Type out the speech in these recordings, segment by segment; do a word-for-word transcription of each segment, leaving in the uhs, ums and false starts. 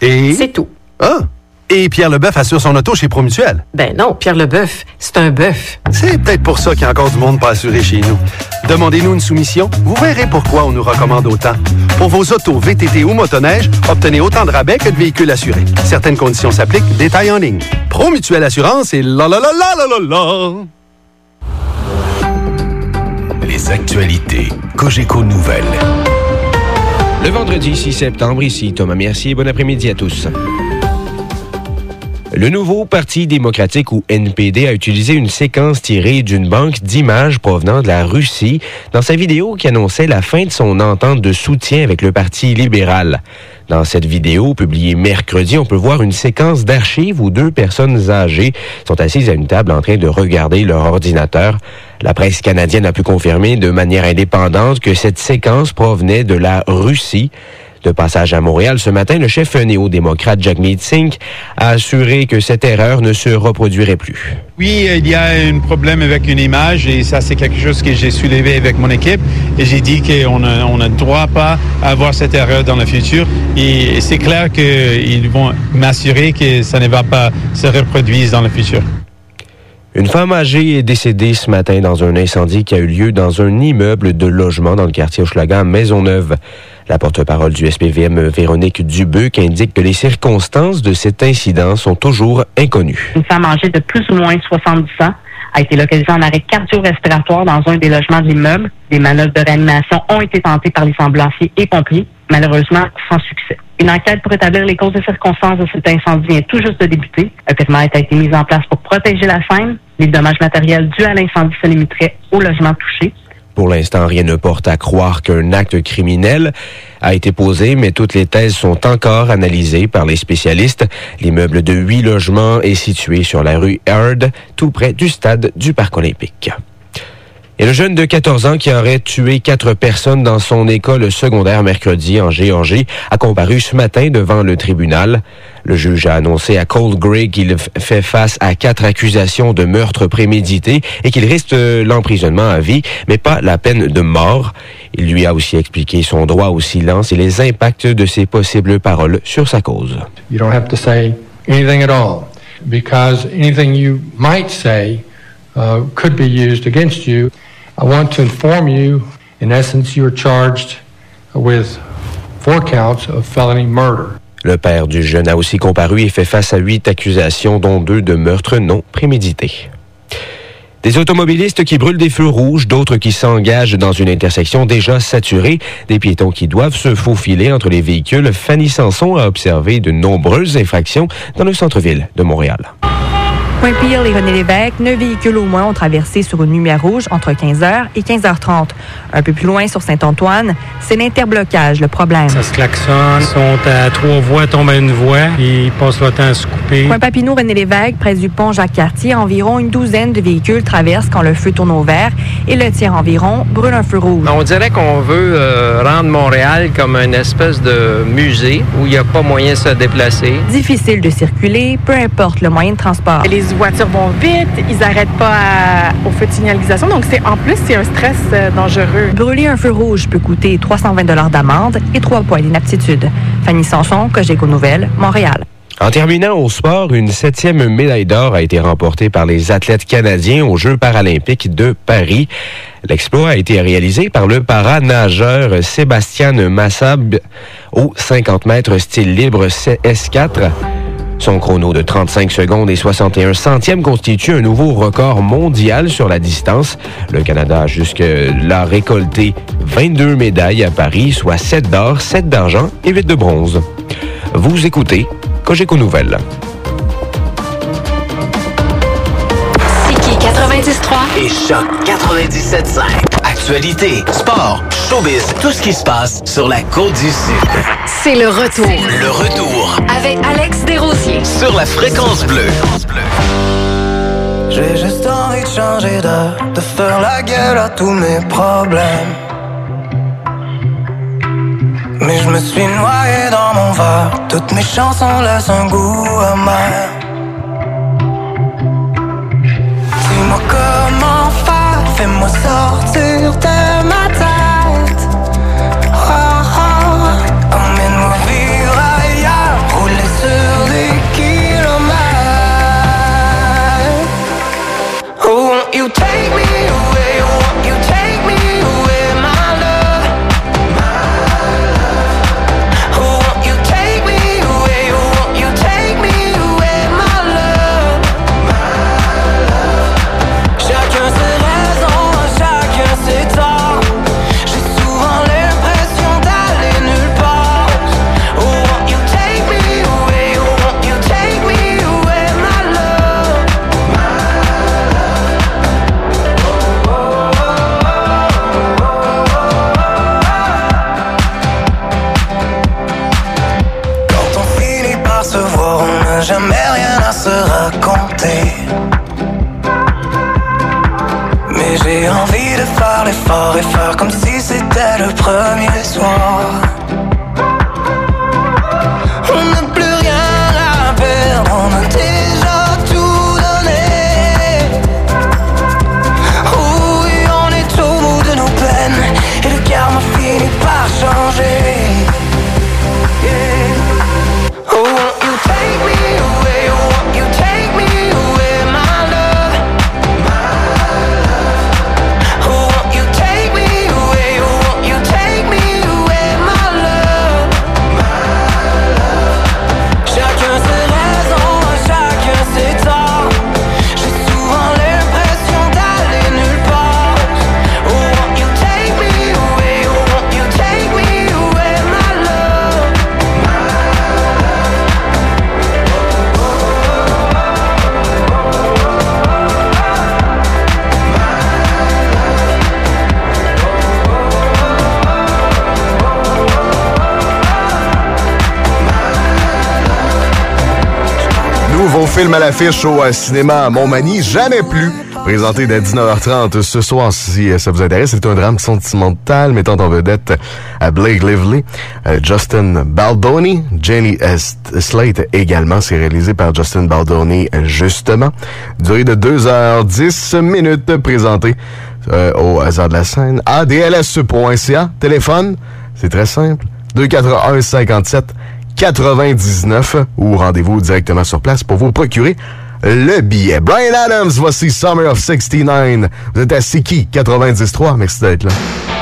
Et? C'est tout. Ah! Et Pierre Leboeuf assure son auto chez Promutuel. Ben non, Pierre Leboeuf, c'est un bœuf. C'est peut-être pour ça qu'il y a encore du monde pas assuré chez nous. Demandez-nous une soumission, vous verrez pourquoi on nous recommande autant. Pour vos autos V T T ou motoneige, obtenez autant de rabais que de véhicules assurés. Certaines conditions s'appliquent, détails en ligne. Promutuel Assurance et la la la la la la la. Les actualités Cogeco Nouvelles. Le vendredi six septembre, ici Thomas Mercier. Bon après-midi à tous. Le nouveau Parti démocratique ou N P D a utilisé une séquence tirée d'une banque d'images provenant de la Russie dans sa vidéo qui annonçait la fin de son entente de soutien avec le Parti libéral. Dans cette vidéo, publiée mercredi, on peut voir une séquence d'archives où deux personnes âgées sont assises à une table en train de regarder leur ordinateur. La presse canadienne a pu confirmer de manière indépendante que cette séquence provenait de la Russie. De passage à Montréal ce matin, le chef néo-démocrate Jagmeet Singh a assuré que cette erreur ne se reproduirait plus. Oui, il y a un problème avec une image et ça, c'est quelque chose que j'ai soulevé avec mon équipe et j'ai dit qu'on ne, on ne doit pas avoir cette erreur dans le futur et c'est clair qu'ils vont m'assurer que ça ne va pas se reproduire dans le futur. Une femme âgée est décédée ce matin dans un incendie qui a eu lieu dans un immeuble de logement dans le quartier Hochelaga, Maisonneuve. La porte-parole du S P V M, Véronique Dubuc, indique que les circonstances de cet incident sont toujours inconnues. Une femme âgée de plus ou moins soixante-dix ans a été localisée en arrêt cardio-respiratoire dans un des logements de l'immeuble. Des manœuvres de réanimation ont été tentées par les ambulanciers et pompiers, malheureusement sans succès. Une enquête pour établir les causes et circonstances de cet incendie vient tout juste de débuter. Un périmètre a été mis en place pour protéger la scène. Les dommages matériels dus à l'incendie se limiteraient au logement touché. Pour l'instant, rien ne porte à croire qu'un acte criminel a été posé, mais toutes les thèses sont encore analysées par les spécialistes. L'immeuble de huit logements est situé sur la rue Heard, tout près du stade du Parc olympique. Et le jeune de quatorze ans qui aurait tué quatre personnes dans son école secondaire mercredi en Géorgie a comparu ce matin devant le tribunal. Le juge a annoncé à Cole Gray qu'il fait face à quatre accusations de meurtre prémédité et qu'il risque l'emprisonnement à vie, mais pas la peine de mort. Il lui a aussi expliqué son droit au silence et les impacts de ses possibles paroles sur sa cause. You don't have to say anything at all, because anything you might say uh, could be used against you. I want to inform you, in essence, you are charged with four counts of felony murder. Le père du jeune a aussi comparu et fait face à huit accusations, dont deux de meurtre non prémédité. Des automobilistes qui brûlent des feux rouges, d'autres qui s'engagent dans une intersection déjà saturée, des piétons qui doivent se faufiler entre les véhicules. Fanny Sanson a observé de nombreuses infractions dans le centre-ville de Montréal. Pointe-Pire et René-Lévesque, neuf véhicules au moins ont traversé sur une lumière rouge entre quinze heures et quinze heures trente. Un peu plus loin, sur Saint-Antoine, c'est l'interblocage, le problème. Ça se klaxonne, ils sont à trois voies, tombent à une voie, ils passent leur temps à se couper. Pointe-Papineau, René-Lévesque, près du pont Jacques-Cartier, environ une douzaine de véhicules traversent quand le feu tourne au vert et le tiers environ brûle un feu rouge. On dirait qu'on veut euh, rendre Montréal comme une espèce de musée où il n'y a pas moyen de se déplacer. Difficile de circuler, peu importe le moyen de transport. Les voitures vont vite, ils n'arrêtent pas à, au feu de signalisation, donc c'est en plus, c'est un stress euh, dangereux. Brûler un feu rouge peut coûter trois cent vingt dollars d'amende et trois points d'inaptitude. Fanny Sanson, Cogeco Nouvelles, Montréal. En terminant au sport, une septième médaille d'or a été remportée par les athlètes canadiens aux Jeux paralympiques de Paris. L'exploit a été réalisé par le para-nageur Sébastien Massab au cinquante mètres style libre S quatre. Son chrono de trente-cinq secondes et soixante et un centièmes constitue un nouveau record mondial sur la distance. Le Canada a jusque-là récolté vingt-deux médailles à Paris, soit sept d'or, sept d'argent et huit de bronze. Vous écoutez Cogeco Nouvelles. Siki quatre-vingt-dix trois et Choc quatre-vingt-dix-sept cinq. Actualité, sport, showbiz, tout ce qui se passe sur la Côte-du-Sud. C'est le retour. Le retour. Avec Alex Desrosiers. Sur la Fréquence Bleue. J'ai juste envie de changer d'air, de faire la gueule à tous mes problèmes. Mais je me suis noyé dans mon verre, toutes mes chansons laissent un goût amer. Dis-moi comment faire, fais-moi sortir de ma tête. Oh, oh, emmène-moi vivre ailleurs, rouler encore et faire comme si c'était le premier soir. On n'a plus rien à perdre, on a déjà tout donné. Oui, on est au bout de nos peines et le karma finit par changer. Yeah. Oh, won't you take me away, oh, won't you take me away, my love, my love. Oh, won't you take me away, oh, won't you take me away, my love, my love. Chacun ses raisons, chacun ses torts. J'ai souvent l'impression d'aller nulle part. Oh, won't you take me away, oh, won't you take me away, my love, my Nouveau film à l'affiche au euh, cinéma à Montmagny, Jamais plus, présenté dès dix-neuf heures trente ce soir, si euh, ça vous intéresse. C'est un drame sentimental mettant en vedette euh, Blake Lively, euh, Justin Baldoni, Jenny S- Slate également. C'est réalisé par Justin Baldoni, euh, justement. Durée de deux heures dix minutes, présenté euh, au hasard de la scène. A D L S point C A, téléphone, c'est très simple, deux cent quatre-vingt-un cinquante-sept quatre-vingt-dix-neuf, ou rendez-vous directement sur place pour vous procurer le billet. Bryan Adams, voici Summer of sixty-nine. Vous êtes à Siki quatre-vingt-dix trois. Merci d'être là.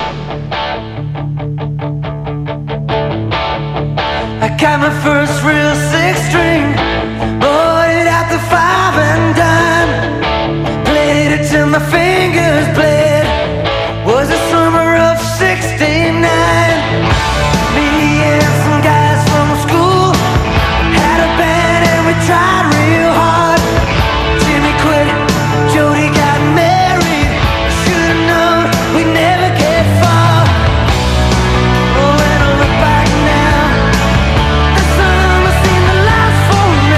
I got my first real six string, bought it at the five and dime, played it till my fingers bled. Was the summer of sixty-nine. Me and some guys from school had a band and we tried real hard. Jimmy quit, Jody got married. Should've known we'd never get far. Oh, when I look back now, the summer seemed to last forever.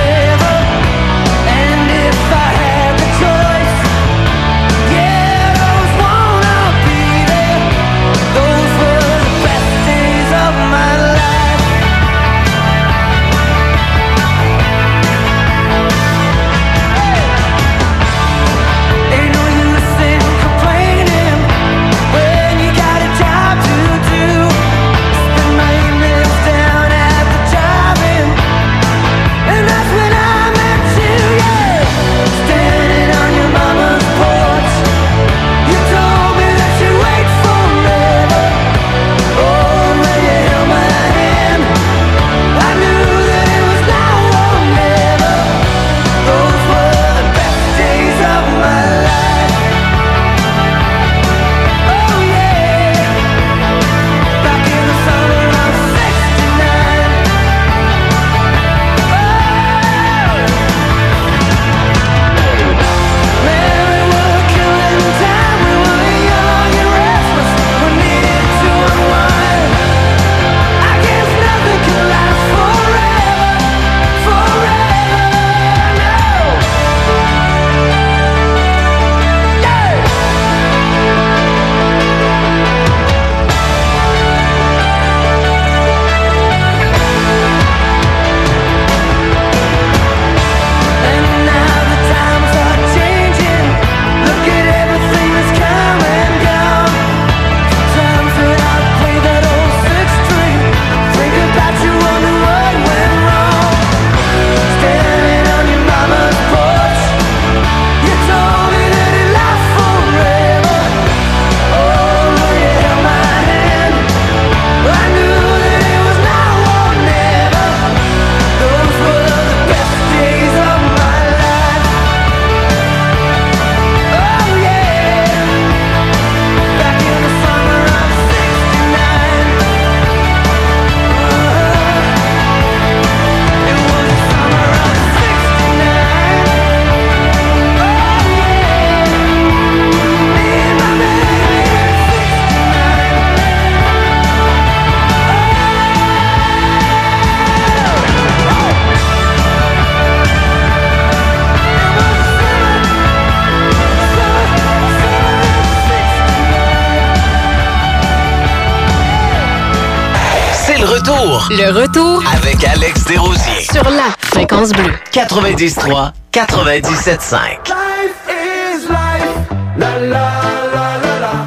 retour. Le retour Avec Alex Desrosiers. sur la Fréquence Bleue. quatre-vingt-dix trois quatre-vingt-dix-sept cinq. Life is life. La la la la la.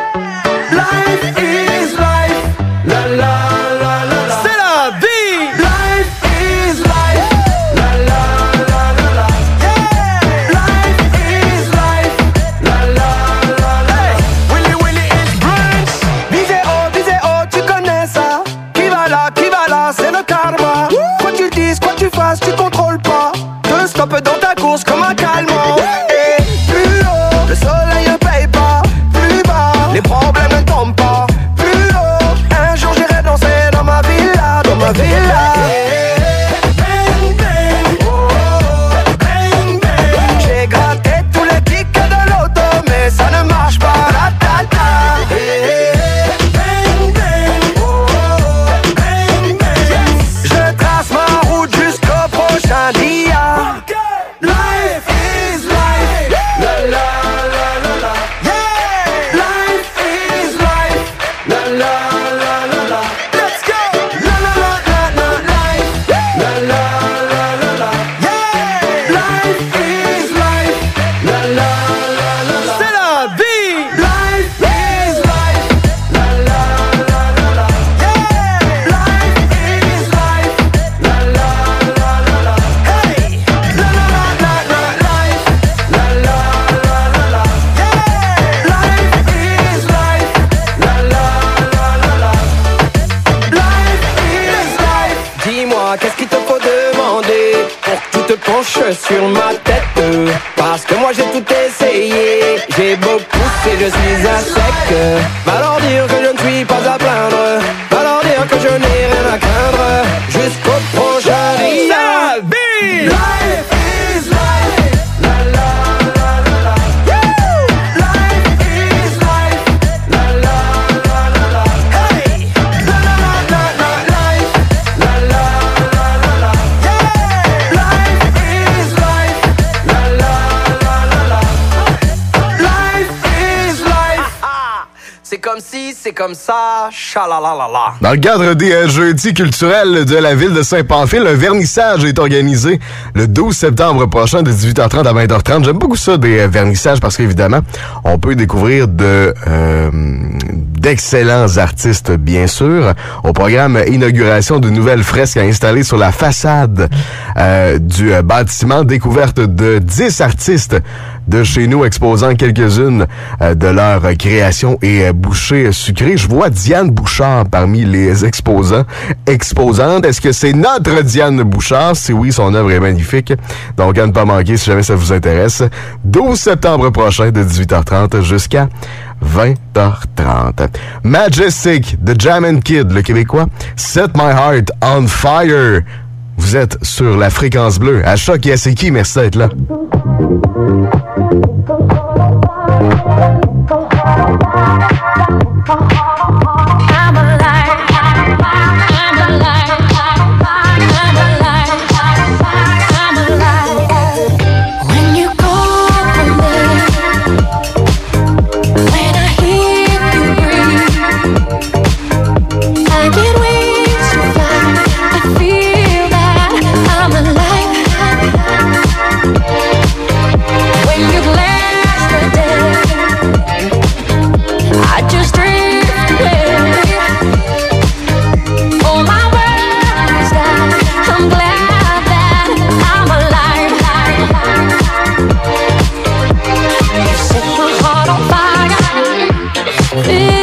Life is life. La la la la la. C'est la vie. Life is life. La la la la la. Yeah. Life is life. La la la la la. Willy Willy is brunch. Viseo, Viseo, tu connais ça. Qui va là, qui va là, c'est le karma. Quoi tu dises, quoi tu fasses, tu contrôles pas. Deux stops dans ta course comme un calmant. Et plus haut, le soleil ne paye pas. Plus bas, les problèmes ne tombent pas. Plus haut, un jour j'irai danser dans ma villa, dans ma villa. Bang, bang, oh, oh, bang, bang. J'ai gratté tous les tickets de l'auto, mais ça ne marche pas. La, ta, ta. Bang, bang, oh, oh, bang, bang. Je trace ma route jusqu'au prochain dia. Life is life. La la la la la. Yeah. Life is life. La la la la la. Let's go. La la la la la. Life. La la la la la. Yeah. Life is life. La la la la la. C'est la vie. Life is life. La la la la la. Yeah. Life is life. La la la la la. Hey. La la la la la. Life. La la la la la. Yeah. Life is life. La la la la la. Life is life. Dis-moi, qu'est-ce qu'il te faut demander pour que tu te penches sur ma tête? Parce que moi j'ai tout essayé, j'ai beau pousser, je suis à sec. Va leur dire que je ne suis pas à plaindre, va leur dire que je n'ai rien à craindre. Jusqu'au prochain dia. Sa vie. Life is life. La la la la la. Woo! Life is life. La la la la la. Hey! La la la la la. Life. La la la la la. Yeah! Life is life. La la la la la. Life is life. C'est comme si, c'est comme ça. Chalalalala. Dans le cadre des euh, Jeudis culturels de la ville de Saint-Pamphile, un vernissage est organisé le douze septembre prochain de dix-huit heures trente à vingt heures trente. J'aime beaucoup ça, des euh, vernissages, parce qu'évidemment, on peut découvrir de euh, d'excellents artistes, bien sûr. Au programme, inauguration de nouvelles fresques à installer sur la façade euh, du euh, bâtiment, découverte de dix artistes de chez nous exposant quelques-unes euh, de leurs euh, créations et euh, bouchées sucrées. Je vois Diane Bouchard parmi les exposants. Exposantes, est-ce que c'est notre Diane Bouchard? Si oui, son œuvre est magnifique. Donc, à ne pas manquer si jamais ça vous intéresse. douze septembre prochain de dix-huit heures trente jusqu'à vingt heures trente. Majestic de Jammin' Kid, le Québécois. Set My Heart on Fire. Vous êtes sur la Fréquence Bleue. À Choc et à C'est qui, merci d'être là. I'm alive. I'm alive. I'm alive. I'm alive. When you call for me, when I hear you breathe, I get wings to fly. I feel that I'm alive. When you bless the day, I just drift away. Oh, my world is that I'm glad that I'm alive. You set my heart on fire.